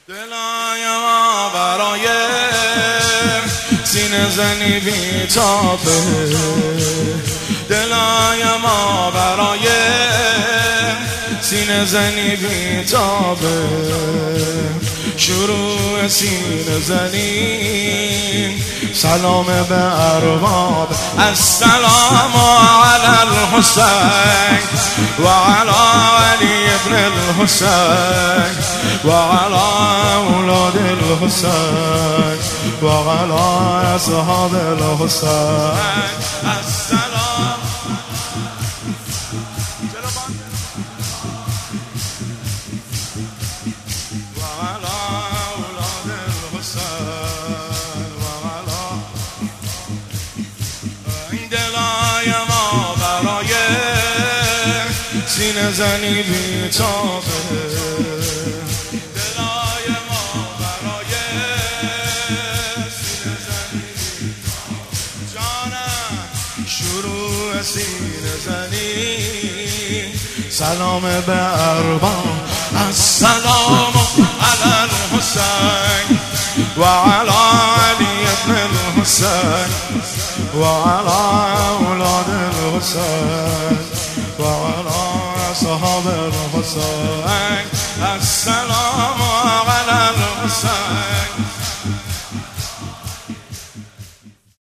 دلای ما برای سینه زنی بی‌تابه، دلای ما برای سینه زنی بی‌تابه، شروع سینه زنی سلام به ارباب. السلام علی الحسین و علی علی ابن الحسین و علی اولاد الحسین و علی اصحاب الحسین. السلام و علی اولاد الحسین و علی این دلای ما برای سینه زنی بی‌تابه، دلای ما برای سینه زنی بی‌تابه. جانم شروع سینه زنی سلام به ارباب. السلام علی الحسین و علی علی ابن الحسین و علی اولاد الحسین و علی اصحاب الحسین. السلام